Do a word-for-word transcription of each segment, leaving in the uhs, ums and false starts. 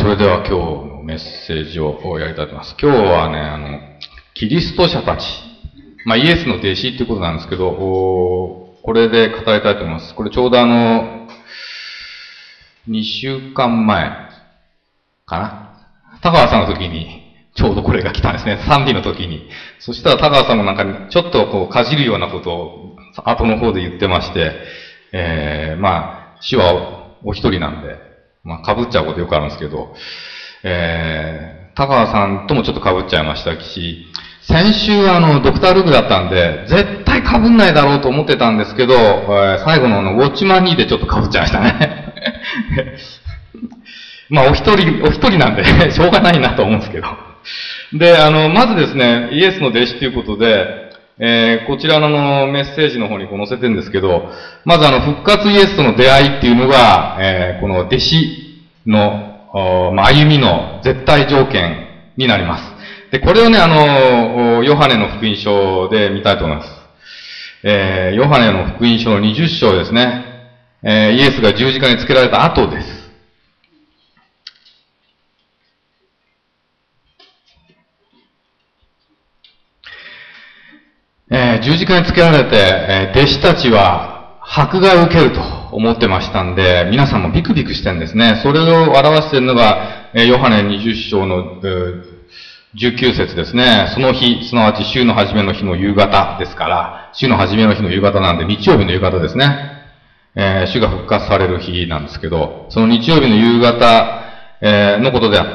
それでは今日のメッセージをやりたいと思います。今日はね、あの、キリスト者たち、まあイエスの弟子っていうことなんですけど、これで語りたいと思います。これちょうどあの、にしゅうかんまえかな。田川さんの時に、ちょうどこれが来たんですね。賛美の時に。そしたら田川さんもなんか、ちょっとこう、かじるようなことを、後の方で言ってまして、えー、まあ、主はお一人なんで、まあ、被っちゃうことよくあるんですけど、えー、田川さんともちょっと被っちゃいましたし、先週はあの、ドクタールークだったんで、絶対被んないだろうと思ってたんですけど、えー、最後のあの、ウォッチマンにでちょっと被っちゃいましたね。まあ、お一人、お一人なんで、しょうがないなと思うんですけど。で、あの、まずですね、イエスの弟子ということで、えー、こちらのあのメッセージの方にこう載せてるんですけど、まずあの、復活イエスとの出会いっていうのが、えー、この弟子の、まあ、歩みの絶対条件になります。で、これをね、あの、ヨハネの福音書で見たいと思います。えー、ヨハネの福音書のにじゅっ章ですね。えー、イエスが十字架につけられた後です。えー、十字架につけられて、えー、弟子たちは迫害を受けると思ってましたんで、皆さんもビクビクしてるんですね。それを表しているのが、えー、ヨハネにじゅっ章の、えー、じゅうきゅう節ですね。その日、すなわち週の初めの日の夕方ですから、週の初めの日の夕方なんで、日曜日の夕方ですね。えー、主が復活される日なんですけど、その日曜日の夕方、えー、のことであった。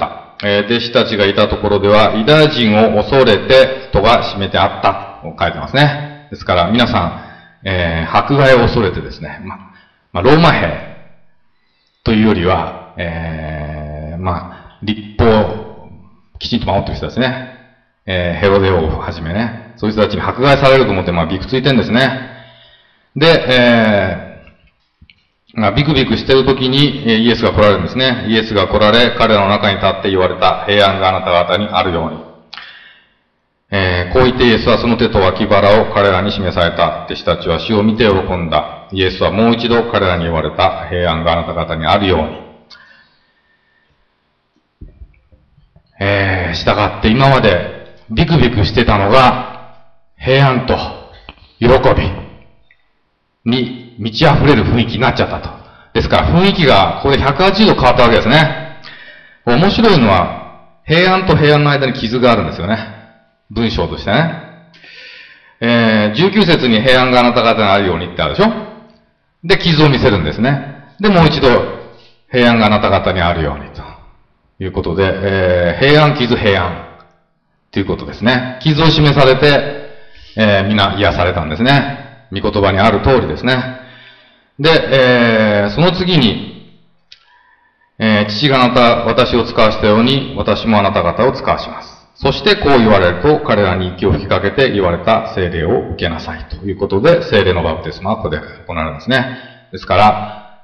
えー、弟子たちがいたところでは、ユダヤ人を恐れて戸が閉めてあった。書いてますね。ですから皆さん、えー、迫害を恐れてですね、ま、まあ、ローマ兵というよりは、えー、まあ、立法をきちんと守ってる人ですね。えー、ヘロデ王をはじめね、そういう人たちに迫害されると思って、まあ、ビクついてるんですね。で、えー、まあ、ビクビクしてる時に、イエスが来られるんですね。イエスが来られ、彼らの中に立って言われた平安があなた方にあるように。えー、こう言ってイエスはその手と脇腹を彼らに示された。弟子たちは主を見て喜んだ。イエスはもう一度彼らに言われた。平安があなた方にあるように。えー、従って今までビクビクしてたのが、平安と喜びに満ち溢れる雰囲気になっちゃったと。ですから雰囲気がここでひゃくはちじゅうど変わったわけですね。面白いのは、平安と平安の間に傷があるんですよね。文章としてね。えー、じゅうきゅう節に平安があなた方にあるようにってあるでしょ？で、傷を見せるんですね。で、もう一度、平安があなた方にあるようにということで、えー、平安、傷、平安ということですね。傷を示されて、えー、皆癒されたんですね。御言葉にある通りですね。で、えー、その次に、えー、父があなた、私を使わしたように、私もあなた方を使わします。そしてこう言われると、彼らに息を吹きかけて言われた聖霊を受けなさいということで、聖霊のバプテスマはここで行われるんですね。ですから、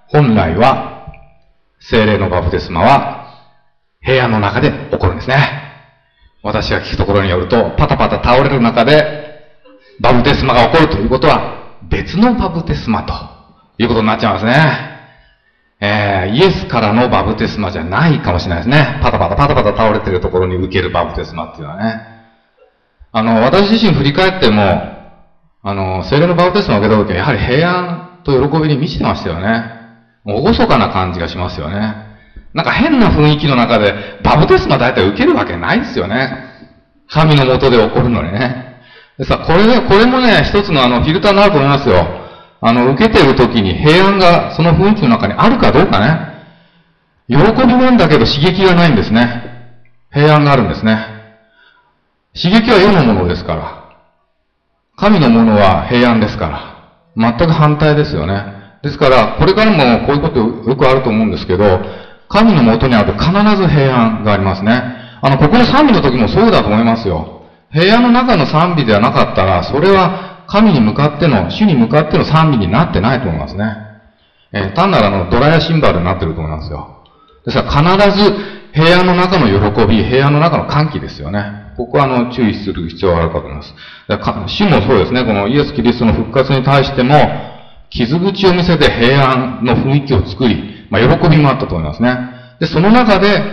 本来は、聖霊のバプテスマは、平安の中で起こるんですね。私が聞くところによると、パタパタ倒れる中で、バプテスマが起こるということは、別のバプテスマということになっちゃいますね。えー、イエスからのバプテスマじゃないかもしれないですね。パタパタパタパタ倒れてるところに受けるバプテスマっていうのはね。あの、私自身振り返っても、あの、聖霊のバプテスマを受けた時はやはり平安と喜びに満ちてましたよね。もう厳かな感じがしますよね。なんか変な雰囲気の中でバプテスマ大体受けるわけないですよね。神の下で起こるのにね。でさ、これね、これもね、一つのあの、フィルターになると思いますよ。あの、受けているときに平安がその雰囲気の中にあるかどうかね。喜びなんだけど刺激がないんですね。平安があるんですね。刺激は世のものですから。神のものは平安ですから。全く反対ですよね。ですから、これからもこういうことよくあると思うんですけど、神のもとにあると必ず平安がありますね。あの、ここの賛美の時もそうだと思いますよ。平安の中の賛美ではなかったら、それは神に向かっての、主に向かっての賛美になってないと思いますね。えー、単なるあの、ドラやシンバルになってると思いますよ。ですから必ず平安の中の喜び、平安の中の歓喜ですよね。ここはあの、注意する必要があるかと思います。だから主もそうですね、このイエス・キリストの復活に対しても、傷口を見せて平安の雰囲気を作り、まあ、喜びもあったと思いますね。で、その中で、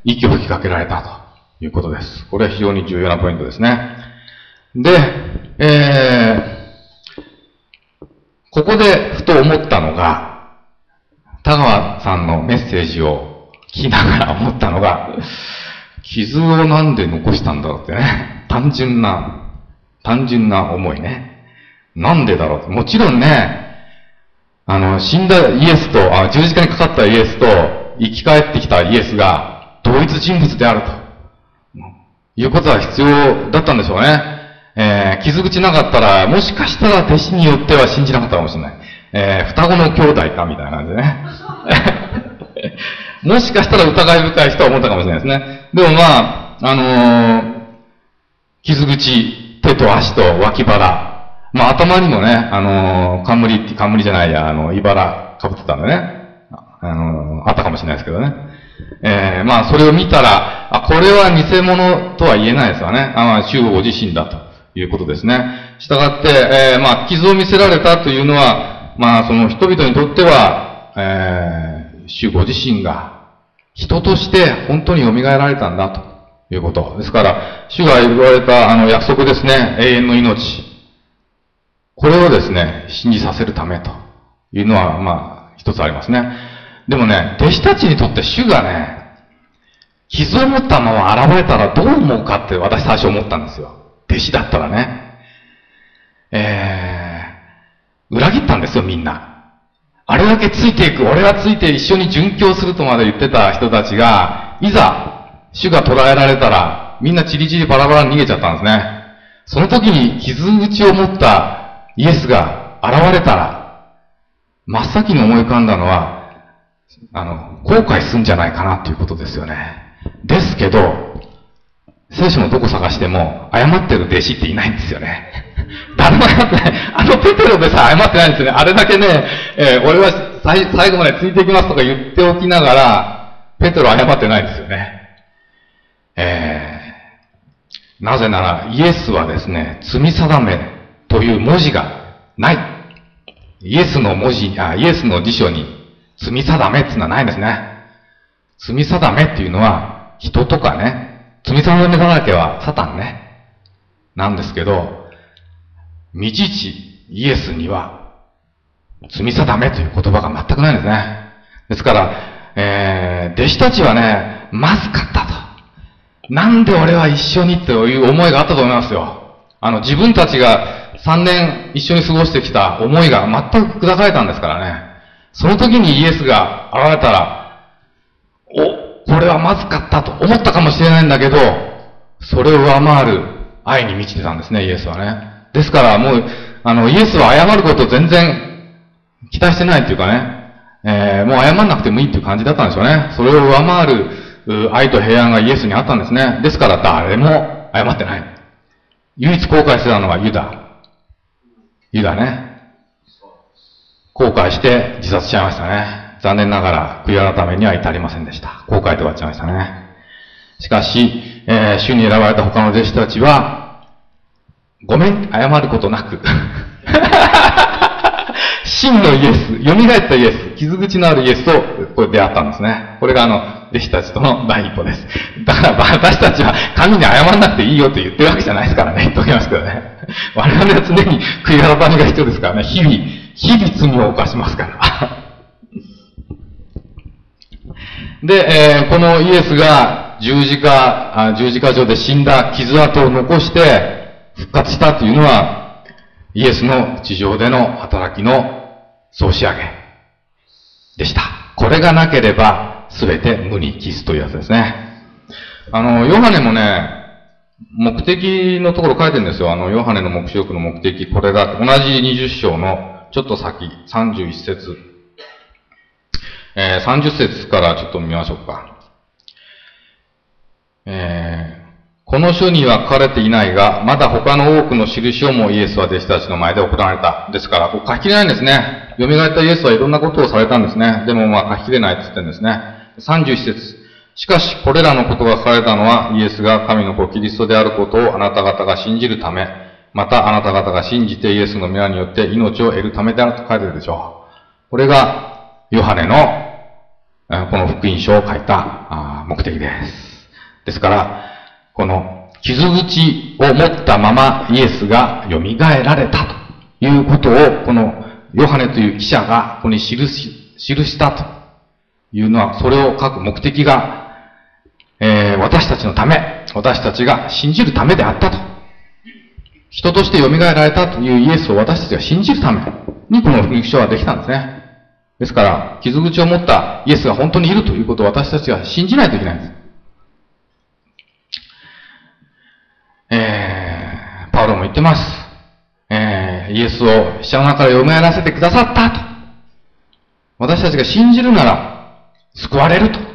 息を吹きかけられたということです。これは非常に重要なポイントですね。で、えー、ここでふと思ったのが、田川さんのメッセージを聞きながら思ったのが、傷をなんで残したんだろうってね。単純な、単純な思いね。なんでだろう。もちろんね、あの、死んだイエスと、あ、十字架にかかったイエスと、生き返ってきたイエスが同一人物であると。いうことは必要だったんでしょうね。えー、傷口なかったら、もしかしたら弟子によっては信じなかったかもしれない。えー、双子の兄弟かみたいな感じでね。もしかしたら疑い深い人は思ったかもしれないですね。でもまあ、あのー、傷口、手と足と脇腹、まあ頭にもね、あのー、冠、冠じゃないや、あの、茨被ってたんでね、あのー、あったかもしれないですけどね。えー、まあそれを見たら、あ、これは偽物とは言えないですわね。あ、まあ、主ご自身だということですね。したがって、えー、まあ傷を見せられたというのは、まあその人々にとっては、えー、主ご自身が人として本当に蘇られたんだということ。ですから、主が言われたあの約束ですね、永遠の命。これをですね、信じさせるためというのは、まあ、一つありますね。でもね、弟子たちにとって主がね、傷を持ったまま現れたらどう思うかって私最初思ったんですよ。弟子だったらね。えー、裏切ったんですよ、みんな。あれだけついていく、俺はついて一緒に殉教するとまで言ってた人たちが、いざ、主が捕らえられたら、みんなチリチリバラバラに逃げちゃったんですね。その時に傷口を持ったイエスが現れたら、真っ先に思い浮かんだのは、あの、後悔するんじゃないかなっていうことですよね。ですけど、聖書のどこ探しても、謝ってる弟子っていないんですよね。誰も謝ってない。あのペテロでさ、謝ってないんですよね。あれだけね、えー、俺は最最後までついていきますとか言っておきながら、ペテロ謝ってないんですよね。えー、なぜなら、イエスはですね、罪定めという文字がない。イエスの文字、あ、イエスの辞書に、罪定めっていうのはないんですね。罪定めっていうのは、人とかね、罪定めだらけはサタンね。なんですけど、未知イエスには、罪定めという言葉が全くないんですね。ですから、えー、弟子たちはね、まずかったと。なんで俺は一緒にという思いがあったと思いますよ。あの、自分たちがさんねん一緒に過ごしてきた思いが全く砕かれたんですからね。その時にイエスが現れたら、お、これはまずかったと思ったかもしれないんだけど、それを上回る愛に満ちてたんですね、イエスはね。ですからもう、あの、イエスは謝ることを全然期待してないっていうかね、えー、もう謝んなくてもいいっていう感じだったんでしょうね。それを上回る愛と平安がイエスにあったんですね。ですから誰も謝ってない。唯一後悔してたのはユダ。ユダね。後悔して自殺しちゃいましたね。残念ながら悔い改めには至りませんでした。後悔で終わっちゃいましたね。しかし、えー、主に選ばれた他の弟子たちは、ごめん、謝ることなく、真のイエス、蘇ったイエス、傷口のあるイエスとこれ出会ったんですね。これがあの、弟子たちとの第一歩です。だから私たちは神に謝らなくていいよって言ってるわけじゃないですからね。言っておきますけどね。我々は常に悔い改めが必要ですからね。日々、日々罪を犯しますから。で、えー、このイエスが十字架、十字架上で死んだ傷跡を残して復活したというのは、イエスの地上での働きの総仕上げでした。これがなければ全て無に帰すというやつですね。あの、ヨハネもね、目的のところ書いてるんですよ。あの、ヨハネの黙示録の目的、これだ。同じにじゅっ章のちょっと先、さんじゅういっ節。えー、さんじゅっ節からちょっと見ましょうか。えー、この書には書かれていないが、まだ他の多くの印をもイエスは弟子たちの前で行われた。ですから、ここ書ききれないんですね。蘇ったイエスはいろんなことをされたんですね。でもまあ書ききれないって言ってるんですね。さんじゅういっ節。しかし、これらのことが書かれたのは、イエスが神の子キリストであることをあなた方が信じるため、またあなた方が信じてイエスの皆によって命を得るためであると書いてるでしょう。これが、ヨハネの、この福音書を書いた目的です。 ですから、この傷口を持ったままイエスが蘇られたということを、このヨハネという記者がここに記し、記したというのは、それを書く目的が、えー、私たちのため、私たちが信じるためであったと。人として蘇られたというイエスを私たちが信じるためにこの福音書はできたんですね。ですから、傷口を持ったイエスが本当にいるということを私たちが信じないといけないんです。えー、パウロも言ってます。えー、イエスを死者の中から蘇らせてくださったと。私たちが信じるなら救われると。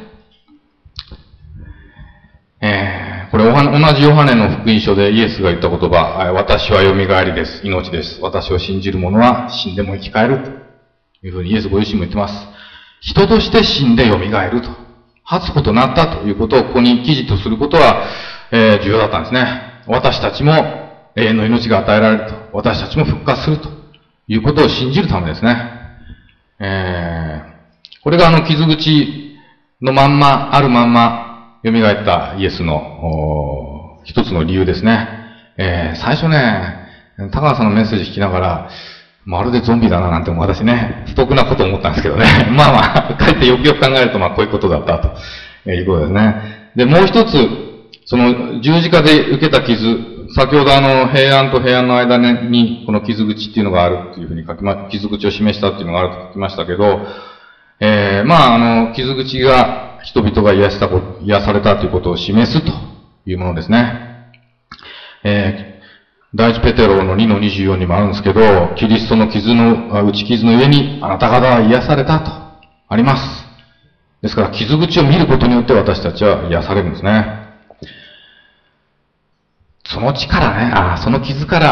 えー、これ同じヨハネの福音書でイエスが言った言葉、私は蘇りです。命です。私を信じる者は死んでも生き返るというふうにイエスご自身も言ってます。人として死んで蘇ると。初歩となったということをここに記事とすることは、えー、重要だったんですね。私たちも永遠の命が与えられると。私たちも復活するということを信じるためですね。えー、これがあの傷口のまんま、あるまんま蘇ったイエスの一つの理由ですね。えー、最初ね、高川さんのメッセージ聞きながら、まるでゾンビだななんて私ね、不徳なことを思ったんですけどね。まあまあ、かえってよくよく考えるとまあこういうことだったということですね。で、もう一つ、その十字架で受けた傷、先ほどあの平安と平安の間にこの傷口っていうのがあるっていうふうに書きま、傷口を示したっていうのがあると書きましたけど、えー、まああの傷口が人々が癒したこと、癒されたということを示すというものですね。えー、第一ペテロのにのにじゅうよんにもあるんですけど、キリストの傷の、打ち傷の上にあなた方は癒されたとあります。ですから傷口を見ることによって私たちは癒されるんですね。その力ね、あその傷から、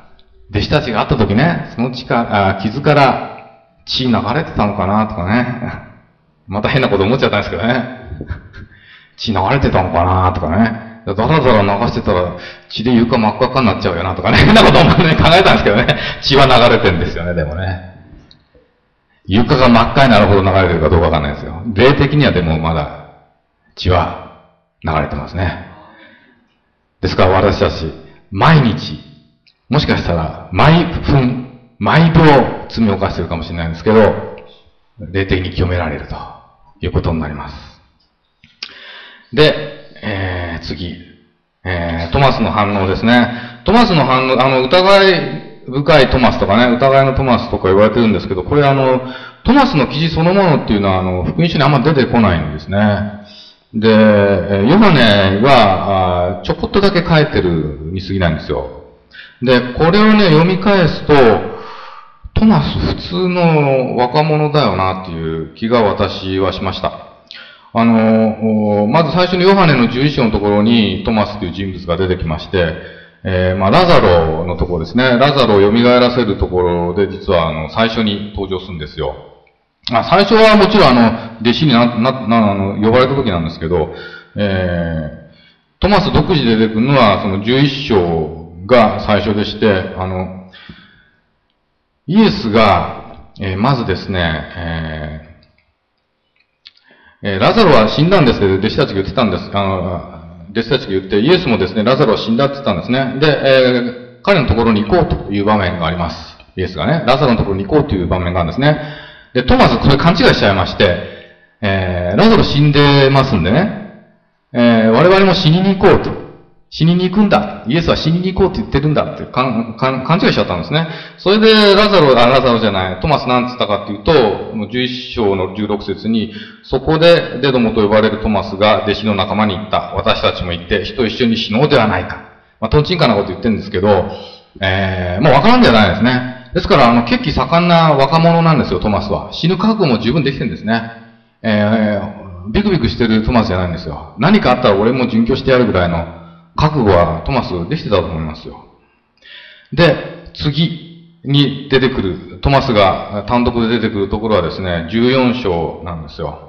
弟子たちが会った時ね、その力、あ傷から血流れてたのかなとかね。また変なこと思っちゃったんですけどね。血流れてたのかなとかね。だらだら流してたら血で床真っ赤っかになっちゃうよなとかね。変なことを、ね、考えたんですけどね。血は流れてるんですよね、でもね。床が真っ赤になるほど流れてるかどうかわかんないですよ。霊的にはでもまだ血は流れてますね。ですから私たち、毎日、もしかしたら、毎分、毎秒、罪を犯しているかもしれないんですけど、霊的に清められるということになります。で、えー、次、えー、トマスの反応ですね。トマスの反応、あの、疑い深いトマスとかね、疑いのトマスとか言われてるんですけど、これあの、トマスの記事そのものっていうのは、あの、福音書にあんま出てこないんですね。で、ヨハネはちょこっとだけ書いてるに過ぎないんですよ。で、これをね、読み返すと、トマス普通の若者だよなっていう気が私はしました。あの、まず最初にヨハネのじゅういっ章のところにトマスという人物が出てきまして、えー、まあ、ラザロのところですね。ラザロを蘇らせるところで実はあの、最初に登場するんですよ。あ、最初はもちろんあの、弟子にな、な、な、あの、呼ばれた時なんですけど、えー、トマス独自で出てくるのは、そのじゅういっ章が最初でして、あの、イエスが、えー、まずですね、えーえー、ラザロは死んだんですけど、弟子たちが言ってたんです。あの、弟子たちが言って、イエスもですね、ラザロは死んだって言ったんですね。で、えー、彼のところに行こうという場面があります。イエスがね、ラザロのところに行こうという場面があるんですね。で、トマスこれ勘違いしちゃいまして、えー、ラザロ死んでますんでね、えー、我々も死にに行こうと。死にに行くんだ。イエスは死にに行こうって言ってるんだって勘違いしちゃったんですね。それで、ラザロ、あ、ラザロじゃない、トマスなんつったかっていうと、じゅういっ章のじゅうろく節に、そこでデドモと呼ばれるトマスが弟子の仲間に言った。私たちも行って、人と一緒に死のうではないか。まあ、トンチンカンなこと言ってるんですけど、えー、もうわからんじゃないですね。ですから、あの、血気盛んな若者なんですよ、トマスは。死ぬ覚悟も十分できてるんですね。えー、ビクビクしてるトマスじゃないんですよ。何かあったら俺も殉教してやるぐらいの覚悟はトマスできてたと思いますよ。で、次に出てくる、トマスが単独で出てくるところはですね、じゅうよん章なんですよ。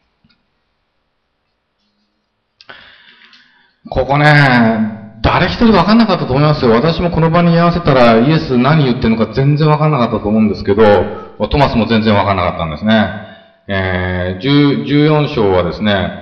ここね、誰一人分かんなかったと思いますよ。私もこの場に居合わせたらイエス何言ってるのか全然分かんなかったと思うんですけど、トマスも全然分かんなかったんですね。えー、じゅうよん章はですね、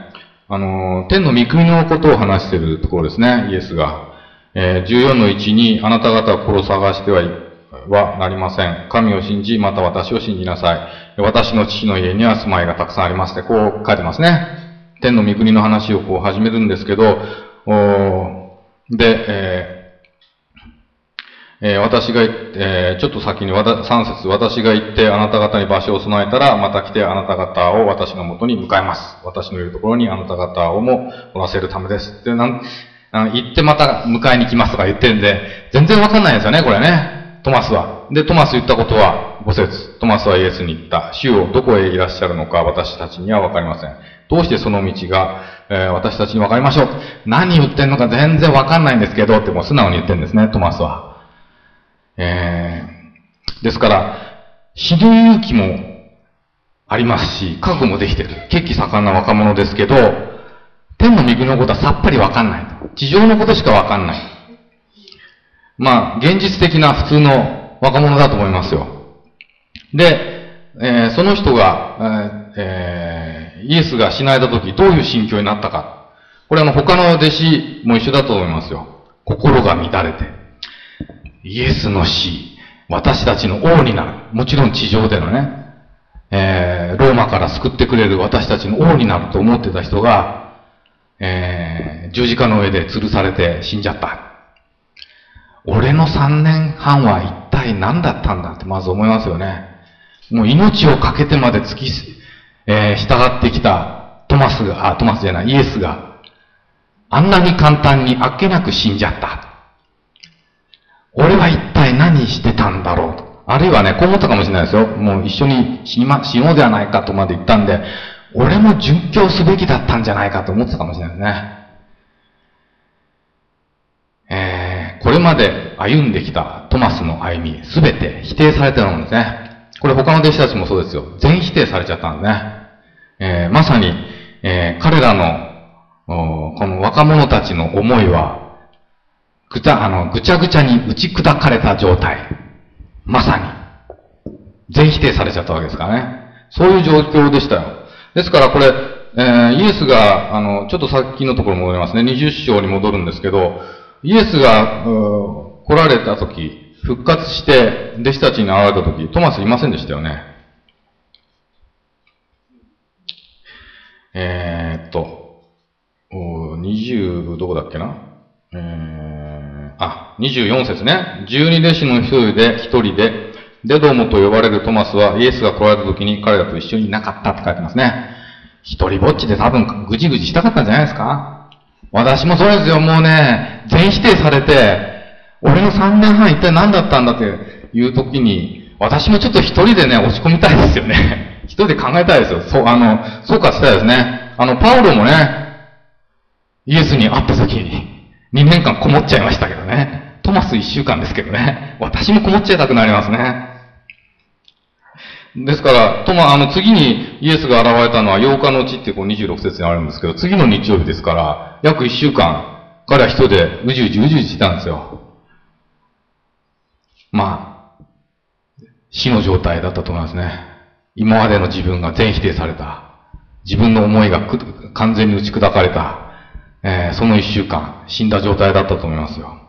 あの、天の御国のことを話しているところですね、イエスが。えー、じゅうよんのいちに、あなた方は心を探してはいはなりません。神を信じ、また私を信じなさい。私の父の家には住まいがたくさんありますって、こう書いてますね。天の御国の話をこう始めるんですけど、おで、えーえー、私が、えー、ちょっと先にさん節、私が行ってあなた方に場所を備えたら、また来てあなた方を私のもとに迎えます。私のいるところにあなた方をもおらせるためです。ってなん、行ってまた迎えに来ますとか言ってるんで、全然わかんないですよね、これね。トマスは。で、トマス言ったことは、ご節。トマスはイエスに言った。主よ、どこへいらっしゃるのか私たちにはわかりません。どうしてその道が、えー、私たちにわかりましょう。何言ってんのか全然わかんないんですけど、ってもう素直に言ってるんですね、トマスは。えー、ですから、死ぬ勇気もありますし、覚悟もできてる。血気盛んな若者ですけど、天の御国のことはさっぱりわかんない。地上のことしかわかんない。まあ、現実的な普通の若者だと思いますよ。で、えー、その人が、えー、イエスが死なれた時、どういう心境になったか。これあの、他の弟子も一緒だと思いますよ。心が乱れて。イエスの死、私たちの王になる。もちろん地上でのね、えー、ローマから救ってくれる私たちの王になると思ってた人が、えー、十字架の上で吊るされて死んじゃった。俺の三年半は一体何だったんだってまず思いますよね。もう命をかけてまで突き、えー、従ってきたトマスが、あ、トマスじゃない、イエスが、あんなに簡単にあっけなく死んじゃった。俺は一体何してたんだろうと。あるいはね、こう思ったかもしれないですよ。もう一緒に死にま、死のうではないかとまで言ったんで、俺も殉教すべきだったんじゃないかと思ってたかもしれないですね。えー、これまで歩んできたトマスの歩み、すべて否定されてるものですね。これ他の弟子たちもそうですよ。全否定されちゃったんですね。えー、まさに、えー、彼らの、この若者たちの思いは、ぐちゃ、あの、ぐちゃぐちゃに打ち砕かれた状態。まさに。全否定されちゃったわけですからね。そういう状況でしたよ。ですからこれ、えー、イエスが、あの、ちょっとさっきのところ戻りますね。にじゅっ章に戻るんですけど、イエスが、来られた時、復活して、弟子たちに会われた時、トマスいませんでしたよね。えー、っと、にじゅう、どこだっけなえー、あ、にじゅうよん節ね。十二弟子の一人で、一人で、デドモと呼ばれるトマスは、イエスが来られた時に彼らと一緒にいなかったって書いてますね。一人ぼっちで多分、ぐじぐじしたかったんじゃないですか。私もそうですよ、もうね、全否定されて、俺のさんねんはん一体何だったんだっていう時に、私もちょっと一人でね、落ち込みたいですよね。一人で考えたいですよ。そう、あの、総括したいですね。あの、パウロもね、イエスに会った時に、にねんかんこもっちゃいましたけどね。トマスいっしゅうかんですけどね。私もこもっちゃいたくなりますね。ですから、トマ、あの、次にイエスが現れたのはようかのうちってこうにじゅうろく節にあるんですけど、次の日曜日ですから、約いっしゅうかん、彼は一人でうじうじうじうじしてたんですよ。まあ、死の状態だったと思いますね。今までの自分が全否定された。自分の思いが完全に打ち砕かれた。えー、その一週間、死んだ状態だったと思いますよ。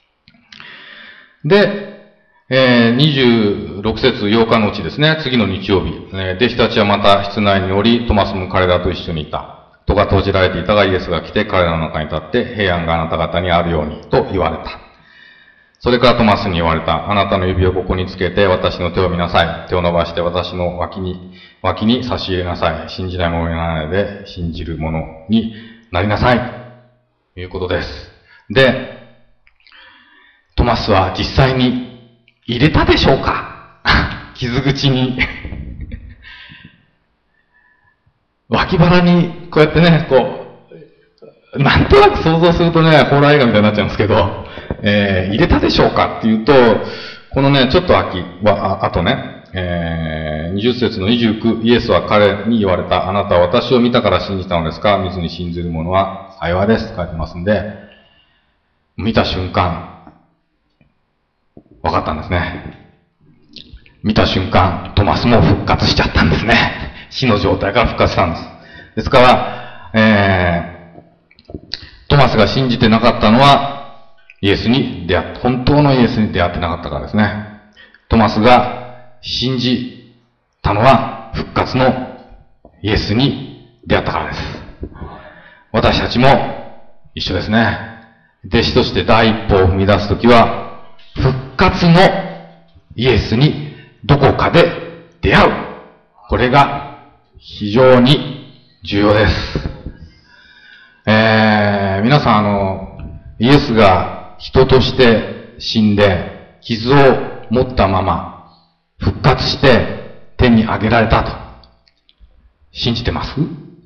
で、えー、にじゅうろく節ようかのうちですね、次の日曜日、えー、弟子たちはまた室内におり、トマスも彼らと一緒にいた。戸が閉じられていたが、イエスが来て彼らの中に立って、平安があなた方にあるように、と言われた。それからトマスに言われた。あなたの指をここにつけて、私の手を見なさい。手を伸ばして私の脇に、脇に差し入れなさい。信じない者にならないで、信じる者になりなさい。ということです。で、トマスは実際に入れたでしょうか傷口に。脇腹に、こうやってね、こう、なんとなく想像するとね、ホラー映画みたいになっちゃうんですけど、えー、入れたでしょうかっていうと、このね、ちょっと秋は、あ、あとね、えー、にじゅっ節のにじゅうきゅう、イエスは彼に言われた。あなたは私を見たから信じたのですか？見ずに信じる者は幸いですって書いてますんで、見た瞬間、分かったんですね。見た瞬間、トマスも復活しちゃったんですね。死の状態から復活したんです。ですから、 えー、トマスが信じてなかったのは、イエスに出会った、本当のイエスに出会ってなかったからですね。トマスが信じたのは、復活のイエスに出会ったからです。私たちも一緒ですね。弟子として第一歩を踏み出すときは、復活のイエスにどこかで出会う。これが非常に重要です。えー、皆さんあの、イエスが人として死んで、傷を持ったまま、復活して手に上げられたと。信じてます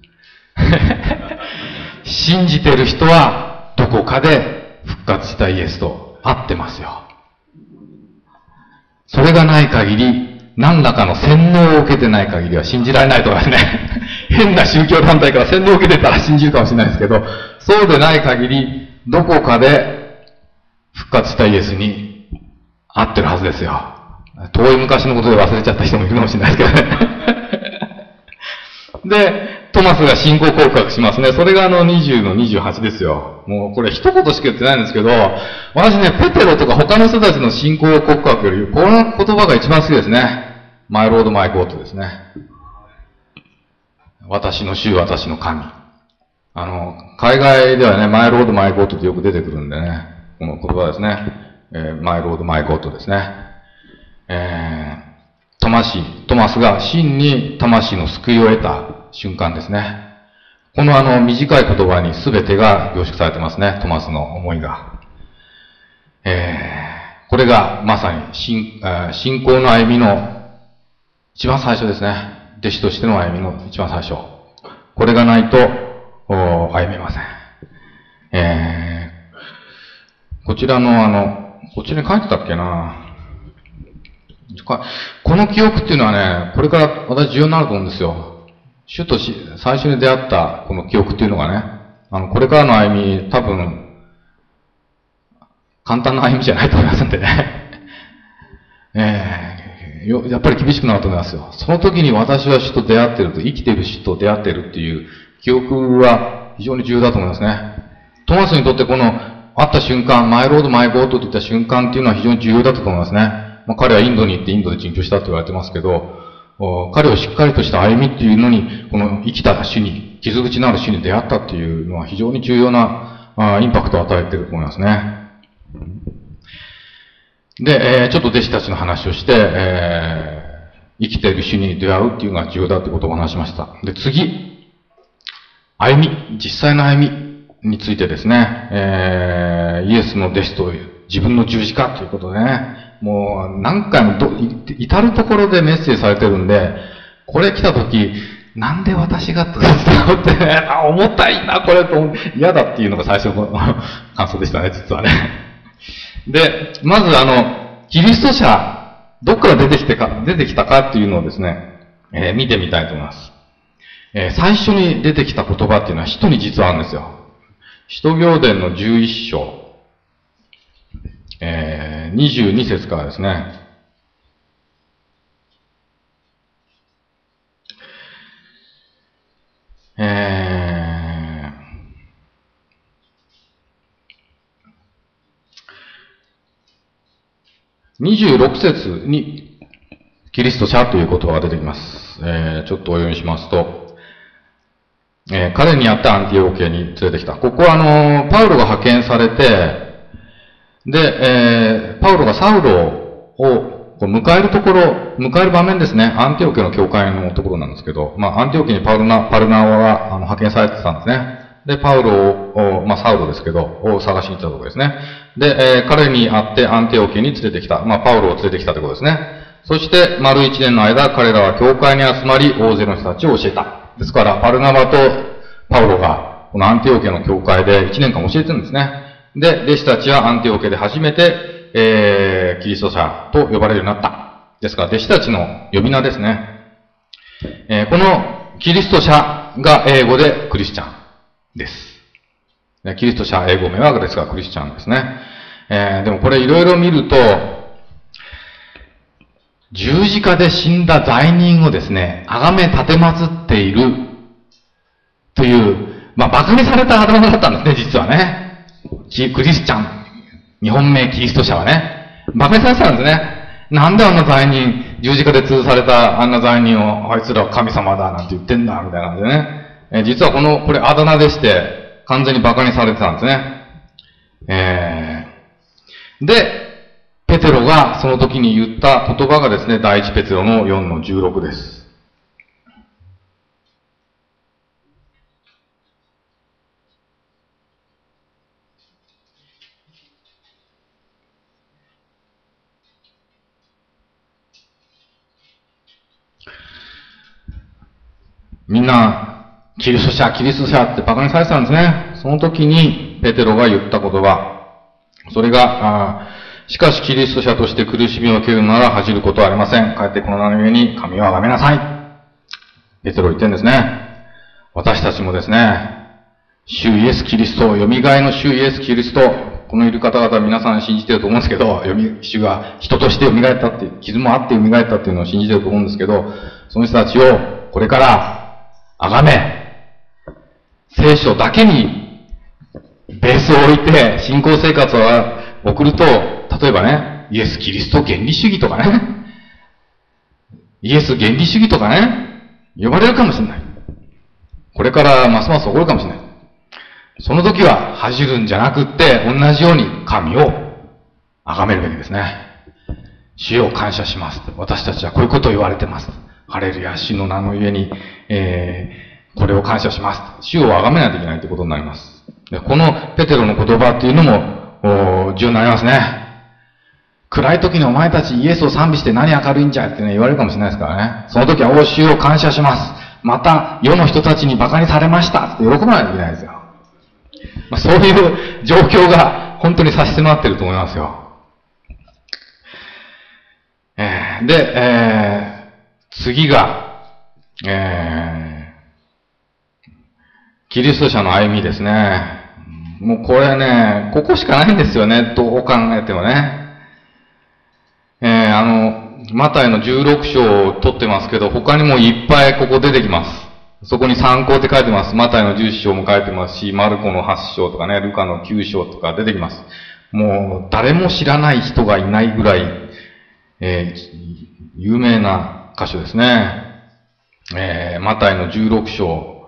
信じてる人は、どこかで復活したイエスと会ってますよ。それがない限り、何らかの洗脳を受けてない限りは信じられないと思いますね。変な宗教団体から洗脳を受けてたら信じるかもしれないですけど、そうでない限り、どこかで復活したイエスに会ってるはずですよ。遠い昔のことで忘れちゃった人もいるかもしれないですけどね。で、トマスが信仰告白しますね。それがあのにじゅうのにじゅうはちですよ。もうこれ一言しか言ってないんですけど、私ね、ペテロとか他の人たちの信仰告白より、この言葉が一番好きですね。マイロードマイゴートですね。私の主、私の神。あの、海外ではね、マイロードマイゴートってよく出てくるんでね、この言葉ですね。えー、マイロードマイゴートですね。えー、魂、トマスが真に魂の救いを得た瞬間ですね。このあの短い言葉に全てが凝縮されてますね。トマスの思いが。えー、これがまさに信、信仰の歩みの一番最初ですね。弟子としての歩みの一番最初。これがないと歩めません。えー、こちらのあの、こっちに書いてたっけな。この記憶っていうのはね、これから私重要になると思うんですよ。主とし最初に出会ったこの記憶っていうのがね、あの、これからの歩み、多分、簡単な歩みじゃないと思いますんでね。えー、やっぱり厳しくなると思いますよ。その時に私は主と出会ってると、生きている主と出会っているっていう記憶は非常に重要だと思いますね。トマスにとってこの会った瞬間、マイロード、マイゴートといった瞬間っていうのは非常に重要だったと思いますね。まあ、彼はインドに行ってインドで殉教したって言われてますけど、彼をしっかりとした歩みっていうのに、この生きた主に、傷口のある主に出会ったっていうのは非常に重要なあインパクトを与えていると思いますね。で、えー、ちょっと弟子たちの話をして、えー、生きている主に出会うっていうのが重要だってことを話しました。で、次、歩み、実際の歩みについてですね、えー、イエスの弟子と自分の十字架ということでね、もう何回もど至るところでメッセージされてるんで、これ来た時、なんで私がってね、あ、重たいな、これと、嫌だっていうのが最初の感想でしたね、実はね。で、まずあの、キリスト者、どっから出てきてか、出てきたかっていうのをですね、えー、見てみたいと思います。えー、最初に出てきた言葉っていうのは使徒に実はあるんですよ。使徒行伝のじゅういっ章。えー、にじゅうに節からですね。えー、にじゅうろく節にキリスト者という言葉が出てきます。えー、ちょっとお読みしますと、えー、彼にあったアンティオケに連れてきた。ここはあの、パウロが派遣されて、で、えー、パウロがサウロを迎えるところ、迎える場面ですね。アンティオケの教会のところなんですけど、まあ、アンティオケにパウルナ、パルナワがあの派遣されてたんですね。で、パウロを、まあ、サウロですけど、を探しに行ったところですね。で、えー、彼に会ってアンティオケに連れてきた。まあ、パウロを連れてきたということですね。そして、丸一年の間、彼らは教会に集まり、大勢の人たちを教えた。ですから、パルナバとパウロが、このアンティオケの教会で一年間教えてるんですね。で、弟子たちはアンティオケで初めて、えー、キリスト者と呼ばれるようになった。ですから、弟子たちの呼び名ですね。えー、このキリスト者が英語でクリスチャンです。キリスト者、英語名はですがクリスチャンですね。えー、でもこれいろいろ見ると、十字架で死んだ罪人をですね、崇め立てまつっているという、 まあ、馬鹿にされたあだ名だったんですね、実はね。クリスチャン。日本名キリスト者はね。馬鹿にされてたんですね。なんであんな罪人、十字架で通されたあんな罪人を、あいつらは神様だなんて言ってんだ、みたいな感じでね。えー、実はこの、これあだ名でして、完全に馬鹿にされてたんですね。えー、で、ペテロがその時に言った言葉がですね、第一ペテロのよんのじゅうろくです。みんな、キリスト者、キリスト者って馬鹿にされてたんですね。その時にペテロが言った言葉。それが、あしかしキリスト者として苦しみを受けるなら恥じることはありません。かえってこの名の上に神を崇めなさい。ペテロ言ってるんですね。私たちもですね、主イエス・キリスト、蘇りの主イエス・キリスト、このいる方々皆さん信じてると思うんですけど、主が人として蘇ったって、傷もあって蘇ったっていうのを信じてると思うんですけど、その人たちをこれから崇め、聖書だけにベースを置いて信仰生活を送ると、例えばね、イエス・キリスト原理主義とかね、イエス原理主義とかね、呼ばれるかもしれない。これからますます起こるかもしれない。その時は恥じるんじゃなくって、同じように神を崇めるべきですね。主を感謝します。私たちはこういうことを言われてます。ハレルヤ、主の名のゆえに、えー、これを感謝します。主を崇めないといけないということになります。でこのペテロの言葉っていうのも重要になりますね。暗い時にお前たちイエスを賛美して何明るいんじゃってね、言われるかもしれないですからね。その時は、お主を感謝します。また、世の人たちに馬鹿にされましたって喜ばないといけないですよ。まあ、そういう状況が本当に差し迫っていると思いますよ。えー、で、えー、次が、えー、キリスト者の歩みですね。もうこれね、ここしかないんですよね、どう考えてもね。えー、あの、マタイのじゅうろく章を取ってますけど、他にもいっぱいここ出てきます。そこに参考って書いてます。マタイのじゅっ章も書いてますし、マルコのはち章とかね、ルカのきゅう章とか出てきます。もう、誰も知らない人がいないぐらい、えー、有名な箇所ですね。えー、マタイのじゅうろく章。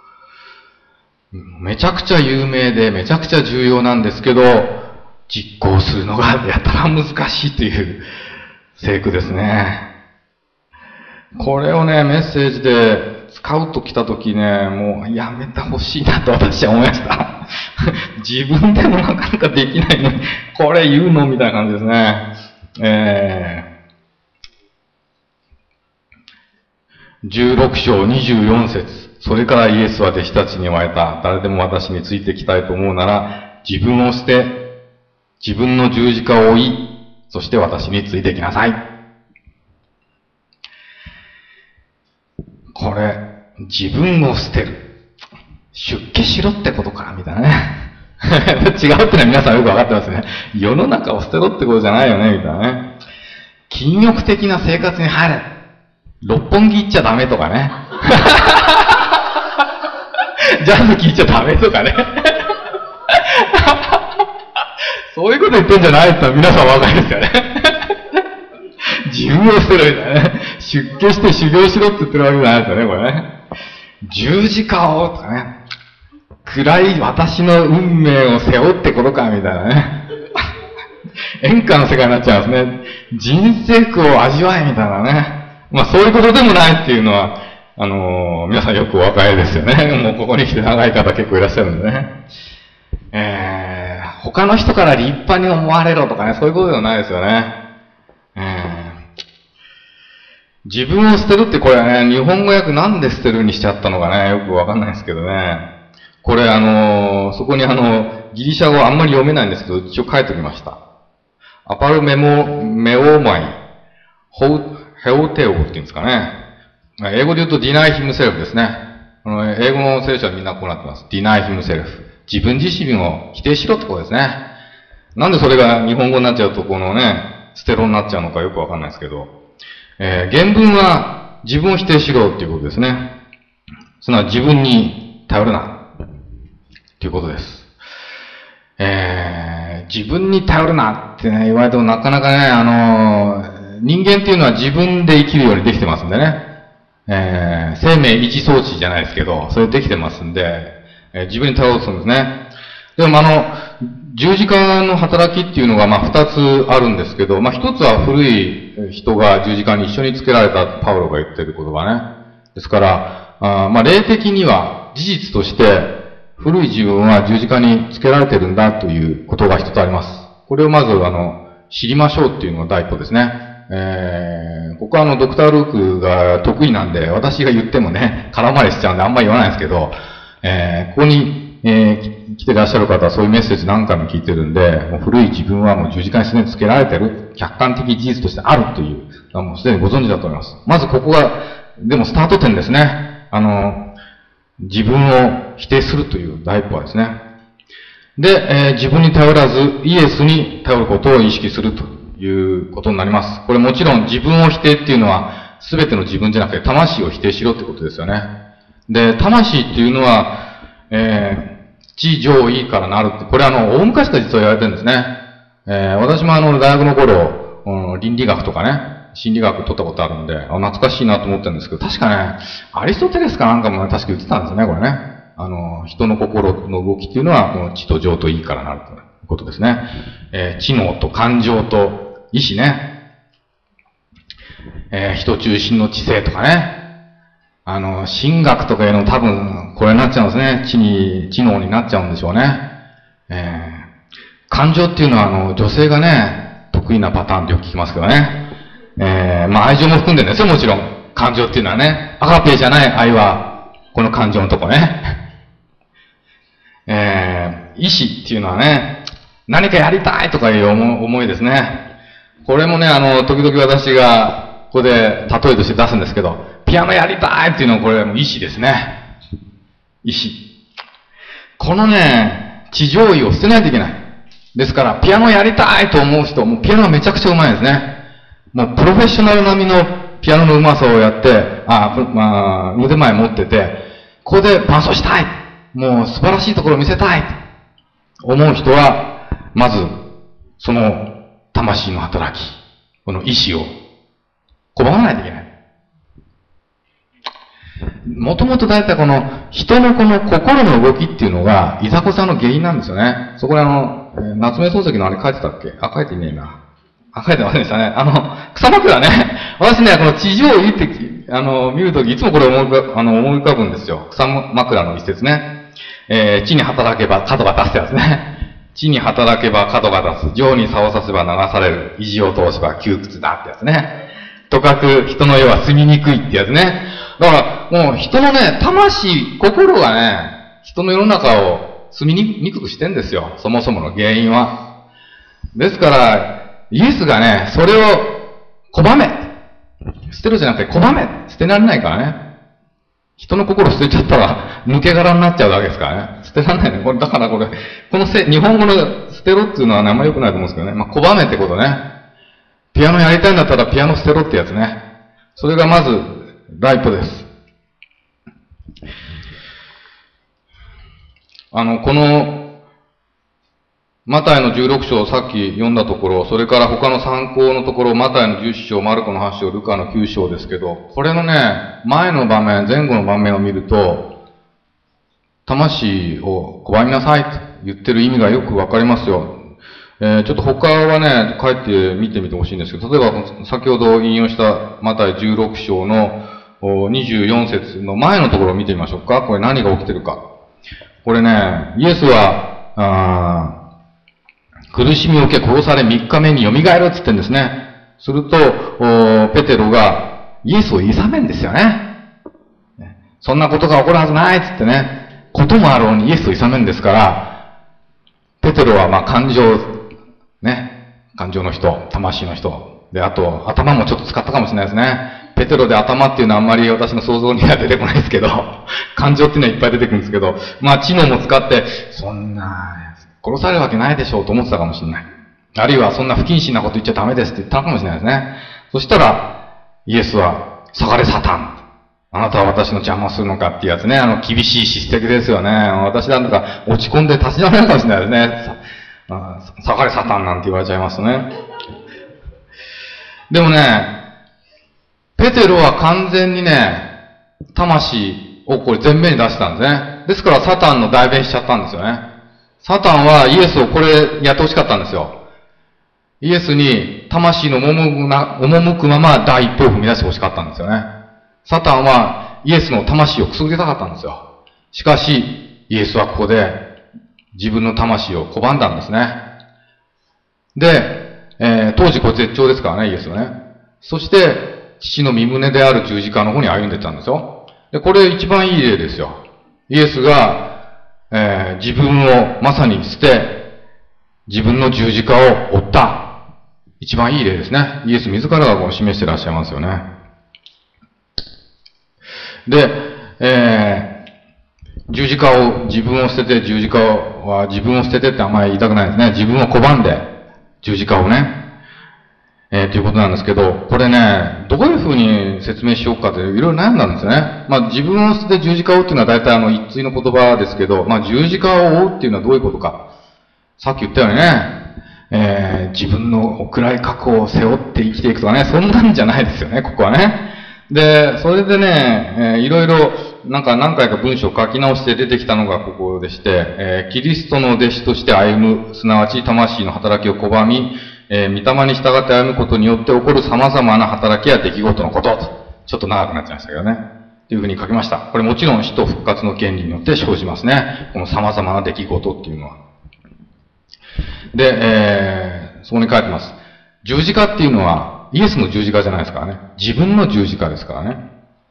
めちゃくちゃ有名で、めちゃくちゃ重要なんですけど、実行するのがやたら難しいという聖句ですね。これをね、メッセージで使うと来たときね、もうやめてほしいなと私は思いました。自分でもなかなかできないのに、これ言うのみたいな感じですね。えー、じゅうろく章にじゅうよん節。それからイエスは弟子たちに言われた。誰でも私についてきたいと思うなら、自分を捨て、自分の十字架を追い、そして私についてきなさい。これ、自分を捨てる。出家しろってことか、みたいなね。違うってのは皆さんよくわかってますね。世の中を捨てろってことじゃないよね、みたいなね。禁欲的な生活に入れ。六本木行っちゃダメとかね。ジャズ聴いちゃダメとかね。そういうこと言ってんじゃないってのは皆さんお分かりですよね。自分を捨てろみたいなね。出家して修行しろって言ってるわけじゃないですよね、これね。十字架をとかね。暗い私の運命を背負ってことか、みたいなね。演歌の世界になっちゃうんですね。人生苦を味わえ、みたいなね。まあそういうことでもないっていうのは、あのー、皆さんよくお分かりですよね。もうここに来て長い方結構いらっしゃるんでね。えー、他の人から立派に思われろとかね、そういうことではないですよね。えー、自分を捨てるってこれはね、日本語訳なんで捨てるにしちゃったのかね、よくわかんないですけどね。これあのー、そこにあの、ギリシャ語あんまり読めないんですけど、一応書いておきました。アパルメモ、メオマイ、ホウ、ヘオテオっていうんですかね。英語で言うと deny himself ですね。あの英語の聖書はみんなこうなってます。deny himself。自分自身を否定しろってことですね。なんでそれが日本語になっちゃうとこのね、捨てろになっちゃうのかよくわかんないですけど。えー、原文は自分を否定しろっていうことですね。すなわち自分に頼るな。 ということです。えー、自分に頼るなってね、言われてもなかなかね、あのー、人間っていうのは自分で生きるようにできてますんでね。えー、生命維持装置じゃないですけど、それできてますんで、えー、自分に頼ろうとするんですね。でもあの、十字架の働きっていうのがまあ二つあるんですけど、まあ一つは古い人が十字架に一緒につけられたパウロが言ってる言葉ね。ですから、あまあ霊的には事実として、古い自分は十字架につけられてるんだということが一つあります。これをまず、あの、知りましょうっていうのが第一歩ですね。えー、ここはあの、ドクター・ルークが得意なんで、私が言ってもね、空回りしちゃうんであんまり言わないですけど、えー、ここに、えー、来てらっしゃる方はそういうメッセージ何回も聞いてるんで、もう古い自分はもう十字架にすでにつけられてる、客観的事実としてあるという、もうすでにご存知だと思います。まずここが、でもスタート点ですね。あの、自分を否定するという第一歩はですね。で、えー、自分に頼らず、イエスに頼ることを意識するということになります。これもちろん自分を否定っていうのは、すべての自分じゃなくて、魂を否定しろってことですよね。で、魂っていうのは、えー、地上位からなるって、これあの、大昔から実は言われてるんですね。えー、私もあの、大学の頃、うん、倫理学とかね、心理学取ったことあるんで、あ、懐かしいなと思ってるんですけど、確かね、アリストテレスかなんかもね、確か言ってたんですよね、これね。あの、人の心の動きっていうのは、この知と情と意からなるということですね。えー、知能と感情と意志ね。えー、人中心の知性とかね。あの、神学とかいうの多分、これになっちゃうんですね。知に、知能になっちゃうんでしょうね。えー、感情っていうのは、あの、女性がね、得意なパターンってよく聞きますけどね。えー、まあ愛情も含んでるんですよ、もちろん。感情っていうのはね。アガペじゃない愛は、この感情のとこね。えー、意志っていうのはね、何かやりたいとかいう思思いですね。これもね、あの、時々私が、ここで例えとして出すんですけど、ピアノやりたいっていうのはこれはもう意志ですね。意志。このね、地上位を捨てないといけない。ですから、ピアノやりたいと思う人、もうピアノがめちゃくちゃ上手いですね。もうプロフェッショナル並みのピアノの上手さをやって、あ、まあ、腕前持ってて、ここで伴奏したい。もう素晴らしいところを見せたい。思う人は、まず、その魂の働き、この意志を拒まないといけない。もともと大体この人のこの心の動きっていうのが、いざこざの原因なんですよね。そこであの、夏目漱石のあれ書いてたっけ？あ、書いてねえな。あ、書いてませんでしたね。あの、草枕ね。私ね、この地上位って、あの、見るとき、いつもこれ思い浮かあの思い浮かぶんですよ。草枕の一節ね。えー、地に働けば角が立つやつね。地に働けば角が立つ。上に竿を刺せば流される。意地を通せば窮屈だってやつね。とかく人の世は住みにくいってやつね。だから、もう人のね、魂、心がね、人の世の中を住みにくくしてんですよ。そもそもの原因は。ですから、イエスがね、それを拒め。捨てるじゃなくて拒め。捨てられないからね。人の心捨てちゃったら抜け殻になっちゃうわけですからね。捨てられないね。これ、だからこれ、このせ日本語の捨てろっていうのはね、あんまり良くないと思うんですけどね。まあ、拒めってことね。ピアノやりたいんだったらピアノ捨てろってやつね。それがまず、第一歩です。あの、この、マタイのじゅうろく章をさっき読んだところ、それから他の参考のところ、マタイのじゅうなな章、マルコのはち章、ルカのきゅう章ですけど、これのね、前の場面、前後の場面を見ると、魂を拒みなさいって言ってる意味がよくわかりますよ。えー、ちょっと他はね、帰って見てみてほしいんですけど、例えば先ほど引用したマタイじゅうろく章のにじゅうよん節の前のところを見てみましょうか。これ何が起きてるか。これね、イエスは、あ苦しみを受け殺されみっかめに蘇るって言ってるんですね。すると、ペテロがイエスを諌めんですよね。そんなことが起こるはずないって言ってね、こともあろうにイエスを諌めんですから、ペテロはまあ感情、ね、感情の人、魂の人。で、あと、頭もちょっと使ったかもしれないですね。ペテロで頭っていうのはあんまり私の想像には出てこないですけど、感情っていうのはいっぱい出てくるんですけど、まあ知能も使って、そんな、殺されるわけないでしょうと思ってたかもしれない。あるいはそんな不謹慎なこと言っちゃダメですって言ったのかもしれないですね。そしたら、イエスは、下がれサタン。 あなたは私の邪魔をするのかっていうやつね。あの、厳しい叱責ですよね。私なんか落ち込んで立ち直れないかもしれないですね。さ、下がれサタンなんて言われちゃいますね。でもね、ペテロは完全にね、魂をこれ前面に出してたんですね。ですからサタンの代弁しちゃったんですよね。サタンはイエスをこれやってほしかったんですよ。イエスに魂の赴くまま第一歩を踏み出してほしかったんですよね。サタンはイエスの魂をくすぐりたかったんですよ。しかし、イエスはここで自分の魂を拒んだんですね。で、えー、当時これ絶頂ですからね、イエスはね。そして、父の身胸である十字架の方に歩んでったんですよ。で、これ一番いい例ですよ。イエスが、えー、自分をまさに捨て、自分の十字架を負った。一番いい例ですね。イエス自らがこう示していらっしゃいますよね。で、えー、十字架を、自分を捨てて、十字架は自分を捨ててってあんまり言いたくないですね。自分を拒んで、十字架をね、えー、ということなんですけど、これね、どういうふうに説明しようかっていろいろ悩んだんですよね。まあ自分を捨てて十字架を追うっていうのは大体あの一対の言葉ですけど、まあ十字架を追うっていうのはどういうことか。さっき言ったようにね、えー、自分の暗い過去を背負って生きていくとかね、そんなんじゃないですよね、ここはね。で、それでね、えー、いろいろ、なんか何回か文章を書き直して出てきたのがここでして、えー、キリストの弟子として歩む、すなわち魂の働きを拒み、えー、御霊に従って歩むことによって起こる様々な働きや出来事のことと、ちょっと長くなっちゃいましたけどね。というふうに書きました。これもちろん死と復活の原理によって生じますね。この様々な出来事っていうのは。で、えー、そこに書いてます。十字架っていうのは、イエスの十字架じゃないですからね。自分の十字架ですからね。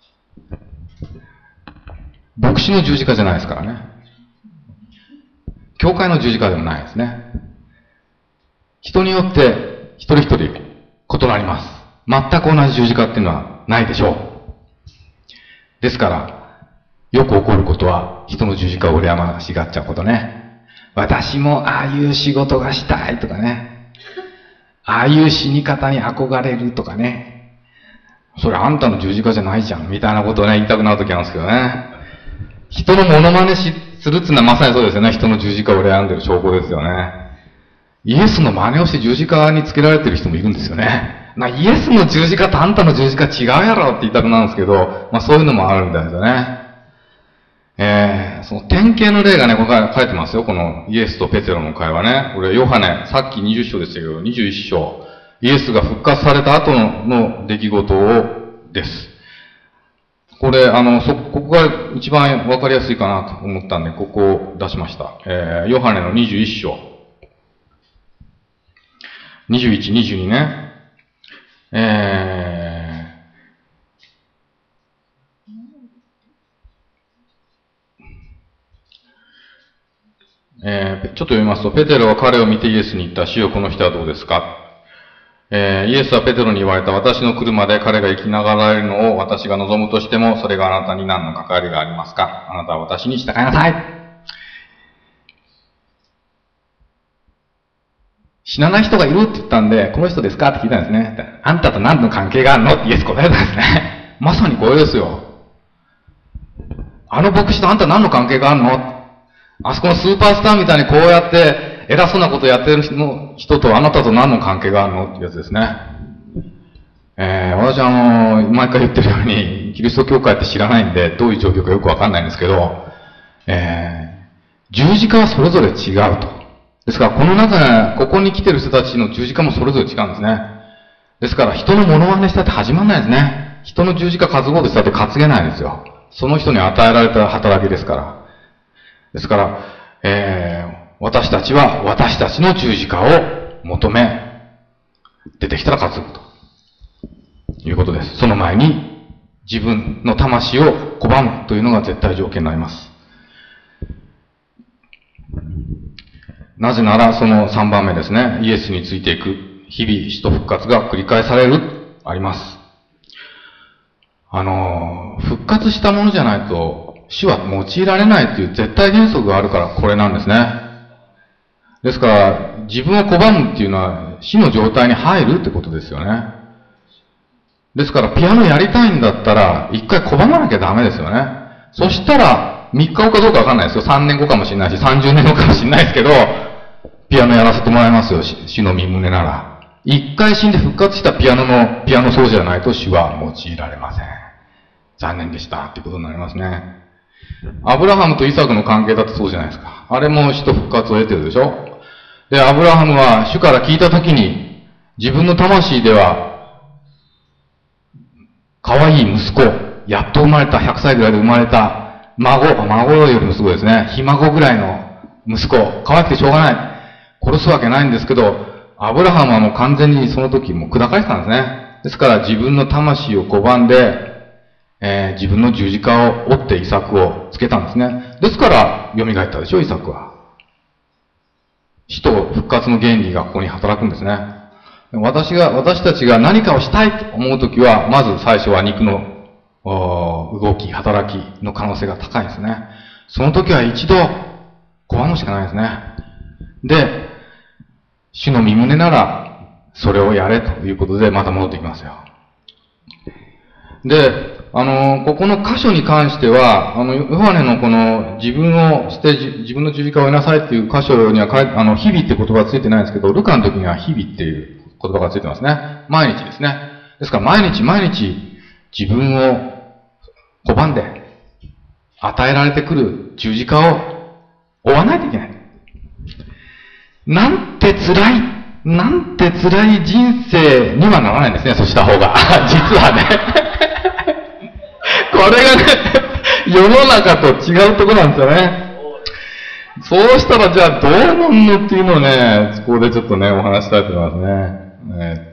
牧師の十字架じゃないですからね。教会の十字架でもないですね。人によって一人一人異なります。全く同じ十字架っていうのはないでしょう。ですから、よく起こることは人の十字架を羨ましがっちゃうことね。私もああいう仕事がしたいとかね。ああいう死に方に憧れるとかね。それあんたの十字架じゃないじゃんみたいなことをね言いたくなるときあるんですけどね。人のモノマネしするっていうのはまさにそうですよね。人の十字架を羨んでる証拠ですよね。イエスの真似をして十字架につけられてる人もいるんですよね。なイエスの十字架とあんたの十字架違うやろって言いたくなるんですけど、まあそういうのもあるみたいですよね。えー、その典型の例がね、ここから書いてますよ。このイエスとペテロの会話ね。これヨハネ、さっきにじゅっ章でしたけど、にじゅういっ章。イエスが復活された後の出来事をです。これ、あの、そ、ここが一番わかりやすいかなと思ったんで、ここを出しました。えー、ヨハネのにじゅういっ章。にじゅういち、にじゅうにね。えー、えー、ちょっと読みますと、ペテロは彼を見てイエスに言った。主よ、この人はどうですか？えー、イエスはペテロに言われた。私の来るまで彼が生きながらえるのを私が望むとしても、それがあなたに何の関わりがありますか？あなたは私に従いなさい。死なない人がいるって言ったんで、この人ですかって聞いたんですね。あんたと何の関係があるのってイエス答えたんですね。まさにこれですよ。あの牧師とあんた何の関係があるの？あそこのスーパースターみたいにこうやって偉そうなことやってる人の人とあなたと何の関係があるのってやつですね。えー、私あの、毎回言ってるように、キリスト教会って知らないんで、どういう状況かよくわかんないんですけど、えー、十字架はそれぞれ違うと。ですから、この中、ここに来てる人たちの十字架もそれぞれ違うんですね。ですから、人のモノマネしたって始まんないですね。人の十字架担ごうとしたって担げないですよ。その人に与えられた働きですから。ですから、えー、私たちは私たちの十字架を求め、出てきたら担ぐということです。その前に自分の魂を拒むというのが絶対条件になります。なぜならそのさんばんめですね。イエスについていく日々死と復活が繰り返される、あります。あの、復活したものじゃないと死は用いられないという絶対原則があるからこれなんですね。ですから、自分を拒むっていうのは死の状態に入るってことですよね。 ですから、ピアノやりたいんだったら、一回拒まなきゃダメですよね。そしたら、みっかごかどうかわかんないですよ。さんねんごかもしれないし、さんじゅうねんごかもしれないですけど、ピアノやらせてもらいますよ、主の身胸なら。一回死んで復活したピアノの、ピアノ奏者じゃないと主は用いられません。残念でした、っていうことになりますね。アブラハムとイサクの関係だってそうじゃないですか。あれも死と復活を得てるでしょ。で、アブラハムは主から聞いたときに、自分の魂では、可愛い息子、やっと生まれた、ひゃくさいぐらいで生まれた、孫、孫よりもすごいですね。ひ孫ぐらいの息子、可愛くてしょうがない。殺すわけないんですけど、アブラハムはもう完全にその時もう砕かれてたんですね。ですから自分の魂を拒んで、えー、自分の十字架を折ってイサクをつけたんですね。ですから、蘇ったでしょ、イサクは。死と復活の原理がここに働くんですね。私が、私たちが何かをしたいと思うときは、まず最初は肉の動き、働きの可能性が高いんですね。その時は一度拒むしかないですね。で、主の身胸なら、それをやれということで、また戻ってきますよ。で、あの、ここの箇所に関しては、あの、ヨハネのこの自分を捨て、自分の十字架を得なさいっていう箇所には書いて、あの、日々って言葉がついてないんですけど、ルカの時には日々っていう言葉がついてますね。毎日ですね。ですから毎日毎日自分を拒んで、与えられてくる十字架を追わないといけない。なんて辛い、なんて辛い人生にはならないんですね、そうした方が。実はね。これがね、世の中と違うところなんですよね。そうしたらじゃあどうなんのっていうのをね、ここでちょっとね、お話したいと思いますね。ね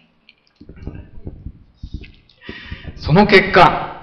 その結果、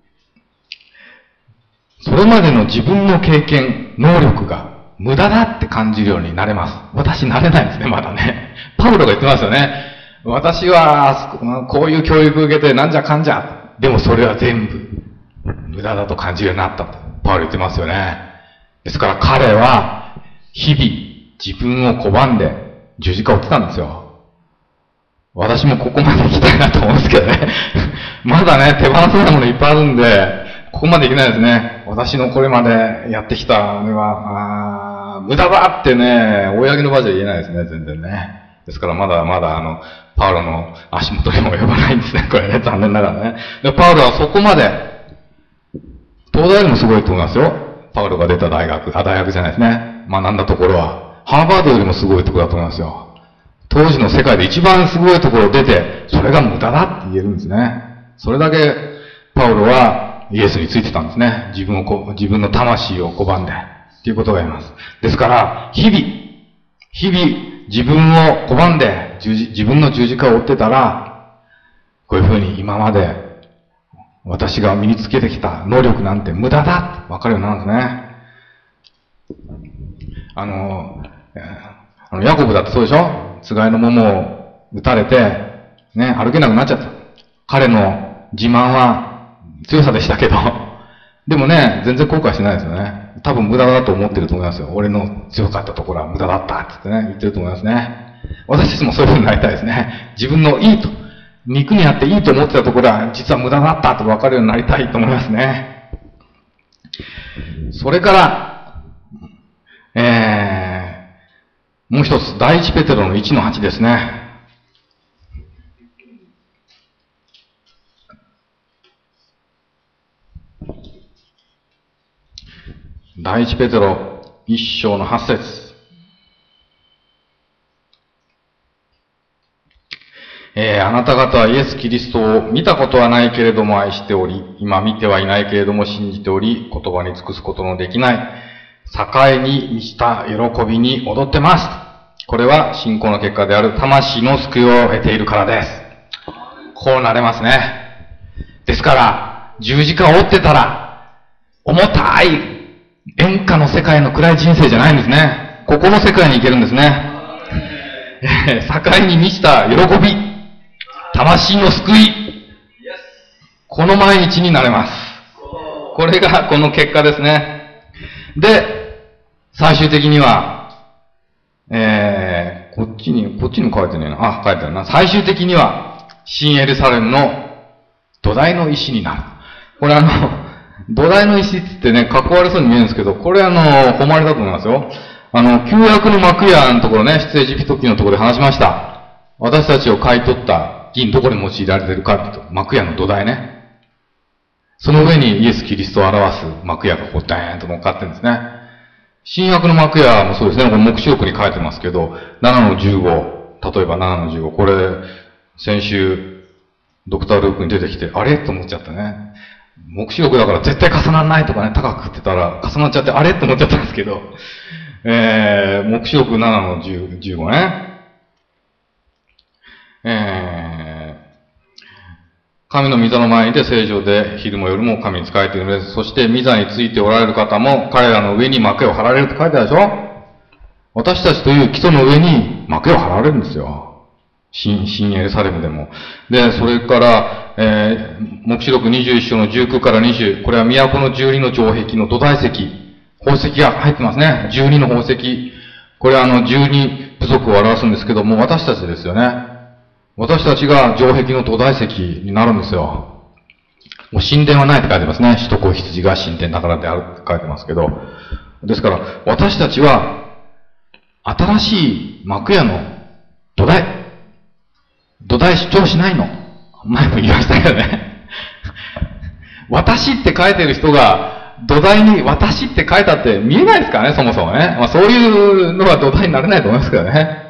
それまでの自分の経験、能力が無駄だって感じるようになれます。私なれないんですね、まだね。パウロが言ってますよね。私は、こういう教育を受けてなんじゃかんじゃ。でもそれは全部、無駄だと感じるようになったと。パウロ言ってますよね。ですから彼は、日々、自分を拒んで十字架を追ってたんですよ。私もここまで行きたいなと思うんですけどね。まだね、手放せないものいっぱいあるんで、ここまでいけないですね。私のこれまでやってきた、あれは、あ無駄だってね、公の場じゃ言えないですね、全然ね。ですからまだまだあの、パウロの足元にも及ばないんですね、これね、残念ながらね。で、パウロはそこまで、東大よりもすごいと思いますよ。パウロが出た大学、あ、大学じゃないですね。学んだところは、ハーバードよりもすごいところだと思いますよ。当時の世界で一番すごいところを出て、それが無駄だって言えるんですね。それだけ、パウロはイエスについてたんですね。自分をこ、自分の魂を拒んで、っていうことが言えます。ですから、日々、日々、自分を拒んで、自分の十字架を追ってたら、こういうふうに今まで、私が身につけてきた能力なんて無駄だって分かるようになるんですね。あの、あのヤコブだってそうでしょ？つがいの桃を打たれて、ね、歩けなくなっちゃった。彼の自慢は強さでしたけど、でもね、全然後悔してないですよね。多分無駄だと思ってると思いますよ。俺の強かったところは無駄だったって言ってね、言ってると思いますね。私たちもそういう風になりたいですね。自分のいいと、肉にあっていいと思ってたところは実は無駄だったと分かるようになりたいと思いますね。それから、えー、もう一つ、第一ペテロのいちのはちですね。第一ペテロ一章の八節。えー、あなた方はイエス・キリストを見たことはないけれども愛しており、今見てはいないけれども信じており、言葉に尽くすことのできない、栄に満ちた喜びに踊ってます。これは信仰の結果である魂の救いを得ているからです。こうなれますね。ですから、十字架を追ってたら、重たい演歌の世界の暗い人生じゃないんですね。ここの世界に行けるんですね。えー、栄に満ちた喜び、魂の救い、この毎日になれます。これがこの結果ですね。で、最終的には、えー、こっちに、こっちにも書いてねえな。あ、書いてあるな。最終的には、新エルサレムの土台の石になる。これあの、土台の石ってってね、かっこ悪そうに見えるんですけど、これあの、誉れだと思いますよ。あの、旧約の幕屋のところね、出エジプト記のところで話しました。私たちを買い取った銀どこに用いられてるかっていうと、幕屋の土台ね。その上にイエス・キリストを表す幕屋がこう、ダーンと乗っかってるんですね。新約の幕屋もそうですね、これ目視録に書いてますけど、ななのじゅうご、例えばななのじゅうご、これ、先週、ドクター・ルークに出てきて、あれと思っちゃったね。目視録だから絶対重ならないとかね、高くってたら重なっちゃって、あれと思っちゃったんですけど、えー、目視録ななのじゅうごね。えー、神の御座の前にて正常で昼も夜も神に仕えているのです。そして御座についておられる方も彼らの上に幕屋を張られると書いてあるでしょ。私たちという基礎の上に幕屋を張られるんですよ。新、新エルサレムでも。で、それから、えー、目視録にじゅういっ章のじゅうきゅうからにじゅう、これは都のじゅうにの城壁の土台石、宝石が入ってますね。じゅうにの宝石。これはあのじゅうに部族を表すんですけども、私たちですよね。私たちが城壁の土台石になるんですよ。もう神殿はないって書いてますね。首都高羊が神殿だからであるって書いてますけど。ですから、私たちは、新しい幕屋の土台。土台主張しないの。前も言いましたけどね。私って書いてる人が、土台に私って書いたって見えないですからね、そもそもね。まあそういうのは土台になれないと思いますけどね。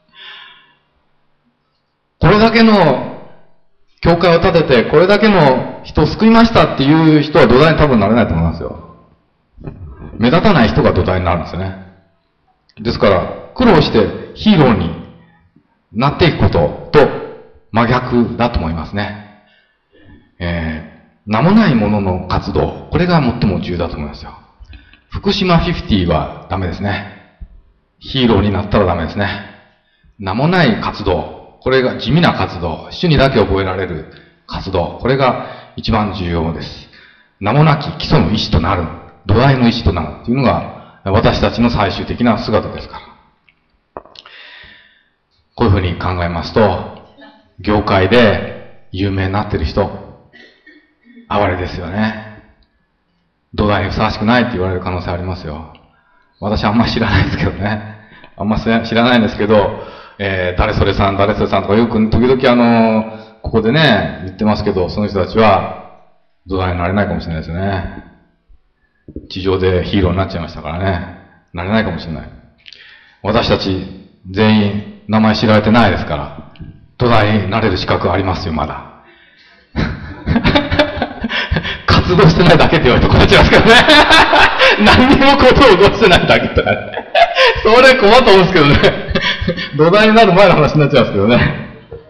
これだけの教会を建てて、これだけの人を救いましたっていう人は土台に多分なれないと思いますよ。目立たない人が土台になるんですよね。ですから、苦労してヒーローになっていくことと真逆だと思いますね。えー、名もないものの活動、これが最も重要だと思いますよ。福島フィフティはダメですね。ヒーローになったらダメですね。名もない活動、これが地味な活動、主にだけ覚えられる活動、これが一番重要です。名もなき基礎の意志となる、土台の意志となるっていうのが私たちの最終的な姿ですから。こういうふうに考えますと、業界で有名になっている人、哀れですよね。土台にふさわしくないって言われる可能性ありますよ。私あんま知らないですけどね。あんま知らないんですけど、えー、誰それさん、誰それさんとかよく時々あの、ここでね、言ってますけど、その人たちは土台になれないかもしれないですよね。地上でヒーローになっちゃいましたからね。なれないかもしれない。私たち全員名前知られてないですから、土台になれる資格ありますよ、まだ。活動してないだけって言われて困っちゃいますからね。何にもことを起こしてないだけとかね。それ困ったもんですけどね。土台になる前の話になっちゃいますけどね。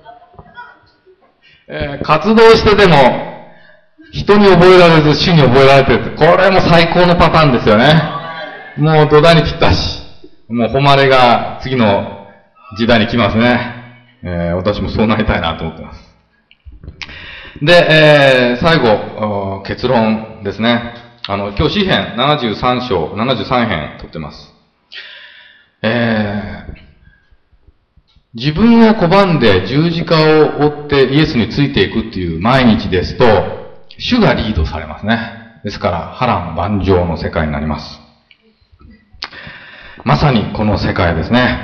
えー、活動してでも、人に覚えられず、主に覚えられてるって、これも最高のパターンですよね。もう土台にぴったし。もう誉れが次の時代に来ますね。えー、私もそうなりたいなと思ってます。で、えー、最後、結論ですね。あの、今日詩編ななじゅうさん章、ななじゅうさん編取ってます。えー、自分を拒んで十字架を追ってイエスについていくっていう毎日ですと、主がリードされますね。ですから、波乱万丈の世界になります。まさにこの世界ですね。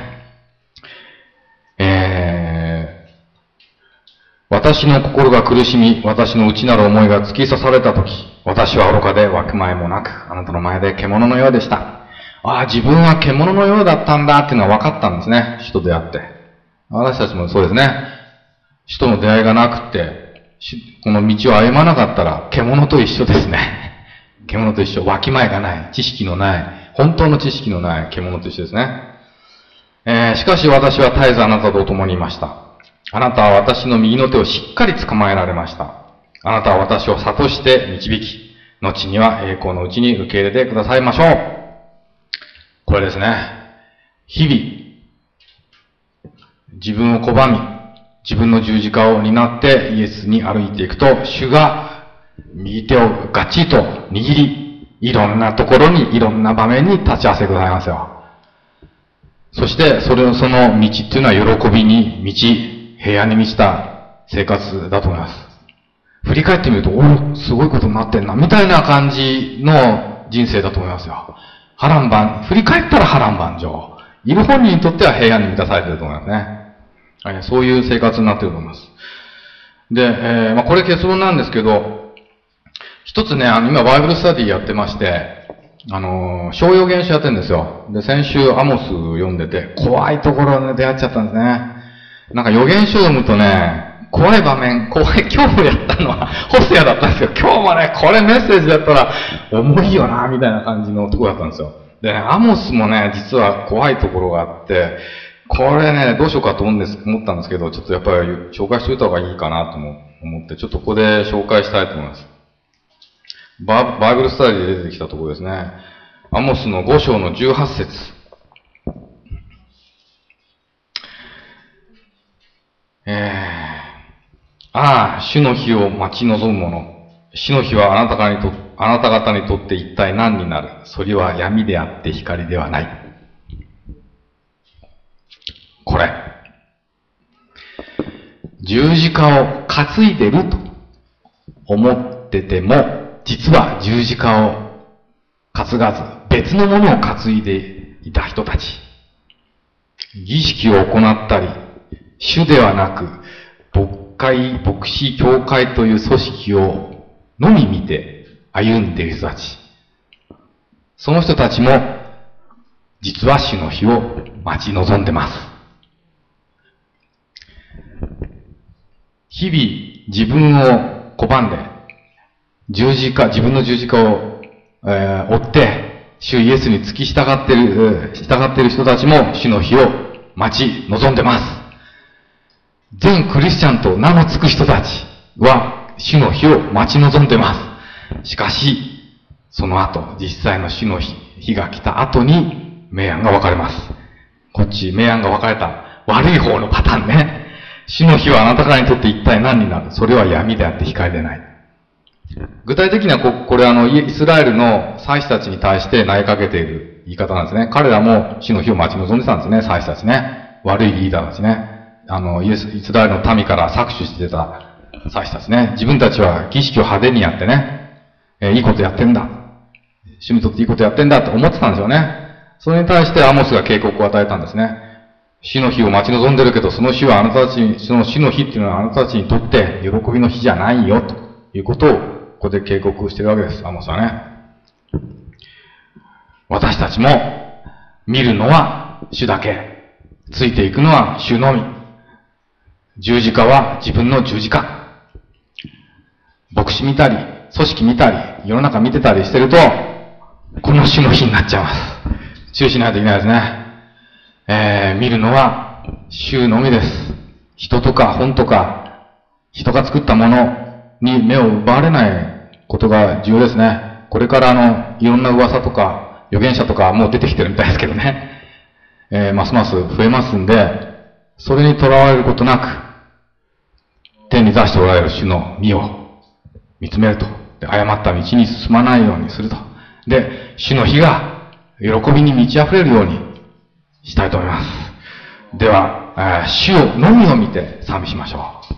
えー、私の心が苦しみ、私の内なる思いが突き刺されたとき、私は愚かでわきまえもなく、あなたの前で獣のようでした。ああ、自分は獣のようだったんだっていうのは分かったんですね。主と出会って。私たちもそうですね。主との出会いがなくて、この道を歩まなかったら、獣と一緒ですね。獣と一緒。わきまえがない。知識のない。本当の知識のない獣と一緒ですね。えー、しかし私は絶えずあなたと共にいました。あなたは私の右の手をしっかり捕まえられました。あなたは私を諭して導き、後には栄光のうちに受け入れてくださいましょう。これですね。日々、自分を拒み、自分の十字架を担ってイエスに歩いていくと、主が右手をガッチリと握り、いろんなところに、いろんな場面に立ち会わせてくださいますよ。そして、それを、その道っていうのは喜びに満ち、平安に満ちた生活だと思います。 振り返ってみると、おすごいことになってんな、みたいな感じの人生だと思いますよ。波乱万、振り返ったら波乱万丈。いる本人にとっては平安に満たされていると思いますね。はい、そういう生活になっていると思います。で、えー、まあこれ結論なんですけど、一つね、あの、今バイブルスタディやってまして、あのー、小予言書やってるんですよ。で、先週アモス読んでて、怖いところに出会っちゃったんですね。なんか予言書を読むとね、怖い場面、怖い、今日もやったのは、ホセアだったんですよ。今日もね、これメッセージだったら、重いよな、みたいな感じのところだったんですよ。で、ね、アモスもね、実は怖いところがあって、これね、どうしようかと思うんです、思ったんですけど、ちょっとやっぱり紹介しておいた方がいいかなと思って、ちょっとここで紹介したいと思います。バ, バイブルスタディで出てきたところですね。アモスのご章のじゅうはち節。えー、ああ、主の日を待ち望む者。主の日はあなた方にと、あなた方にとって一体何になる。それは闇であって光ではない。これ。十字架を担いでると思ってても、実は十字架を担がず、別のものを担いでいた人たち。儀式を行ったり、主ではなく、牧会、牧師教会という組織をのみ見て歩んでいる人たち。その人たちも、実は主の日を待ち望んでます。日々自分を拒んで、十字架、自分の十字架を、えー、追って、主イエスに付き従っている、従っている人たちも主の日を待ち望んでます。全クリスチャンと名の付く人たちは主の日を待ち望んでます。しかし、その後、実際の主の日、日が来た後に明暗が分かれます。こっち、明暗が分かれた悪い方のパターンね。主の日はあなた方にとって一体何になる？それは闇であって光でない。具体的にはこ、これあの、イスラエルの祭司たちに対して投げかけている言い方なんですね。彼らも主の日を待ち望んでたんですね、祭司たちね。悪いリーダーたちね。あの、イエス、イスラエルの民から搾取してた祭司たちね。自分たちは儀式を派手にやってね、えー、いいことやってんだ。主にとっていいことやってんだって思ってたんですよね。それに対してアモスが警告を与えたんですね。主の日を待ち望んでるけど、その日はあなたたちに、その主の日っていうのはあなたたちにとって喜びの日じゃないよ、ということを、ここで警告してるわけです、アモスはね。私たちも、見るのは主だけ。ついていくのは主のみ。十字架は自分の十字架。牧師見たり、組織見たり、世の中見てたりしてると、この主の日になっちゃいます。注意しないといけないですね。えー、見るのは主のみです。人とか本とか、人が作ったものに目を奪われないことが重要ですね。これからあの、いろんな噂とか、預言者とかもう出てきてるみたいですけどね。えー、ますます増えますんで、それにとらわれることなく、天に座しておられる主の御を見つめると。で、誤った道に進まないようにすると。で、主の日が喜びに満ち溢れるようにしたいと思います。では、主をのみを見て賛美しましょう。